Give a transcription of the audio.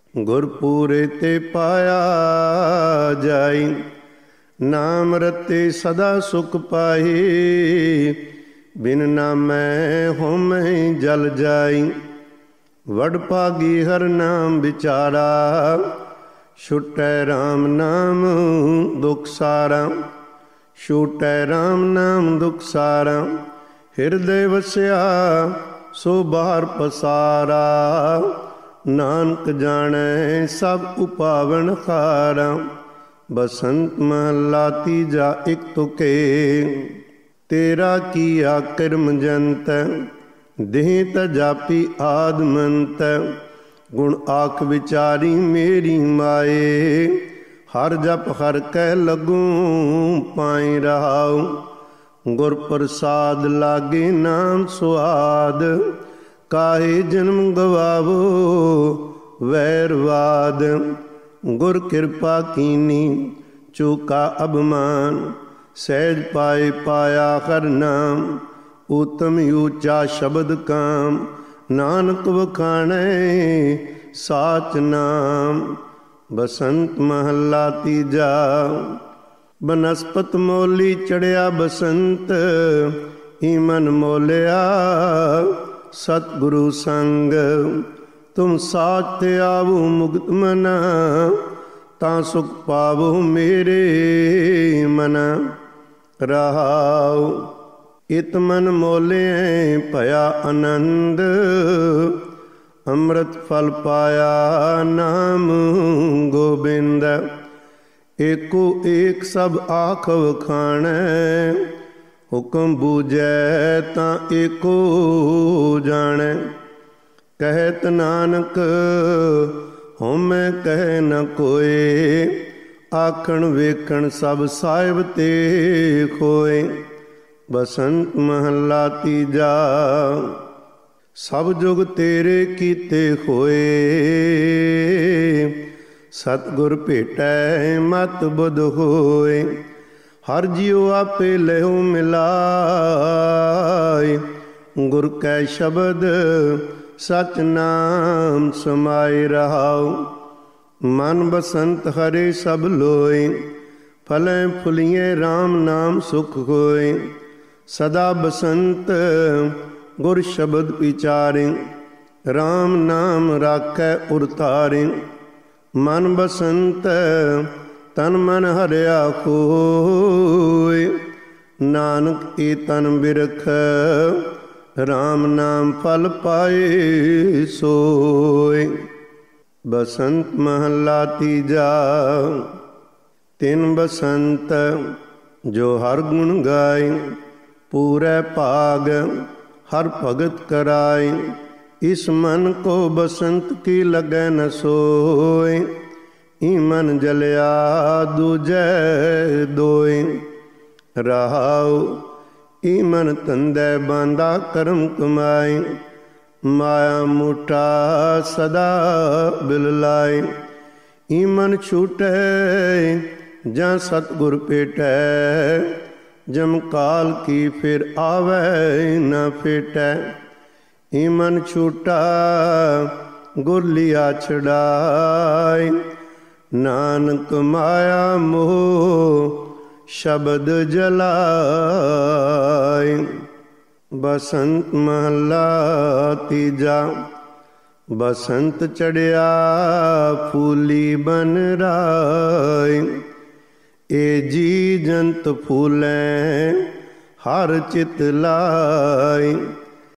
ਗੁਰਪੂਰੇ ਤੇ ਪਾਇਆ ਜਾਈ। ਨਾਮ ਰਤੇ ਸਦਾ ਸੁਖ ਪਾਈ। ਬਿਨ ਨਾਮੈ ਹੋਮੈ ਜਲ ਜਾਈ। ਵਡ ਭਾਗੀ ਹਰ ਨਾਮ ਵਿਚਾਰਾ। ਛੁਟੈ ਰਾਮ ਨਾਮ ਦੁਖ ਸਾਰਾ। ਛੁਟੈ ਰਾਮ ਨਾਮ ਦੁਖ ਸਾਰਾ। ਹਿਰਦੇ ਵਸਿਆ ਸੋ ਬਾਹਰ ਪਸਾਰਾ। ਨਾਨਕ ਜਾਣੈ ਸਭ ਉਪਾਵਨ ਖਾਰਾ। ਬਸੰਤ ਮਹਲਾ ਤੀਜਾ ਇਕ ਤੁਕੇ। ਤੇਰਾ ਕੀਆ ਕਿਰਮ ਜੰਤ। ਦੇਹ ਤ ਜਾਪੀ ਆਦਮੰਤ। ਗੁਣ ਆਖ ਵਿਚਾਰੀ ਮੇਰੀ ਮਾਏ। ਹਰ ਜਪ ਹਰ ਕਹਿ ਲੱਗੂ ਪਾਈ ਰਹਾਉ। ਗੁਰ ਪ੍ਰਸਾਦ ਲਾਗੇ ਨਾਮ ਸੁਆਦ। ਕਾਹੇ ਜਨਮ ਗਵਾਵੋ ਵੈਰਵਾਦ। ਗੁਰ ਕਿਰਪਾ ਕੀਨੀ ਚੂਕਾ ਅਭਮਾਨ। ਸਹਿਜ ਪਾਏ ਪਾਇਆ ਹਰ ਨਾਮ। ਉਤਮ ਊਚਾ ਸ਼ਬਦ ਕਾਮ। ਨਾਨਕ ਵਖਾਣੈ ਸਾਚ ਨਾਮ। ਬਸੰਤ ਮਹੱਲਾ ਤੀਜਾ। ਬਨਸਪਤ ਮੋਲੀ ਚੜਿਆ ਬਸੰਤ। ਈਮਨ ਮੋਲਿਆ ਸਤਿਗੁਰੂ ਸੰਗ। ਤੁਮ ਸਾਚ ਤੇ ਆਵੋ ਮੁਕਤ ਮਨਾ। ਤਾਂ ਸੁਖ ਪਾਵੋ ਮੇਰੇ ਮਨ। ਰਹਾਉ ਇਤ ਮਨ ਮੋਲਿਐ ਭਇਆ ਆਨੰਦ। ਅੰਮ੍ਰਿਤ ਫਲ ਪਾਇਆ ਨਾਮ ਗੋਬਿੰਦ। ਏਕੋ ਏਕ ਸਭ ਆਖ ਵਖਾਣੈ। ਹੁਕਮ ਬੂਝੈ ਤਾਂ ਏਕੋ ਜਾਣੈ। ਕਹਿਤ ਨਾਨਕ ਹਉਮੈ ਕਹਿ ਨ ਕੋਇ। ਆਖਣ ਵੇਖਣ ਸਭ ਸਾਹਿਬ ਤੇ ਖੋਏ। ਬਸੰਤ ਮਹੱਲਾ ਤੀਜਾ। ਸਭ ਜੁਗ ਤੇਰੇ ਕੀਤੇ ਹੋਏ। ਸਤਿਗੁਰ ਭੇਟੈ ਮਤ ਬੁਧ ਹੋਏ। ਹਰ ਜੀਉ ਆਪੇ ਲਹੂ ਮਿਲਾਇ। ਗੁਰ ਕੈ ਸ਼ਬਦ ਸਚ ਨਾਮ ਸਮਾਇ ਰਹਾਉ। ਮਨ ਬਸੰਤ ਹਰੇ ਸਭ ਲੋਇ। ਫਲੈ ਫੁਲੀਏ RAM ਨਾਮ ਸੁਖ ਹੋਇ। ਸਦਾ ਬਸੰਤ ਗੁਰ ਸ਼ਬਦ ਵਿਚਾਰਿ। RAM ਨਾਮ ਰਾਖੈ ਉਰ ਧਾਰਿ। ਮਨ ਬਸੰਤ ਤਨ ਮਨ ਹਰਿਆ ਹੋਇ। ਨਾਨਕ ਏ ਤਨ ਬਿਰਖ RAM ਨਾਮ ਫਲ ਪਾਏ ਸੋਇ। ਬਸੰਤ ਮਹੱਲਾ ਤੀਜਾ। ਤਿਨ ਬਸੰਤ ਜੋ ਹਰ ਗੁਣ ਗਾਏ। ਪੂਰੈ ਭਾਗ ਹਰ ਭਗਤ कराए। इस मन को बसंत की लगै न सोए। ईमन जलिया दूजै दोए। रहाउ ईमन तंदै बांधा करम कमाए। माया मुठा सदा बिल लाए। ईमन छूटै जां सतगुर पेटै। जम काल की फिर आवे न फेटै। ईमन छूटा गुर लिया छड़ाए। नानक माया मोह शब्द जलाए। बसंत महला तीजा। बसंत चढ़िया फूली बन राय। ए जी जंत फूलें हर चित लाए।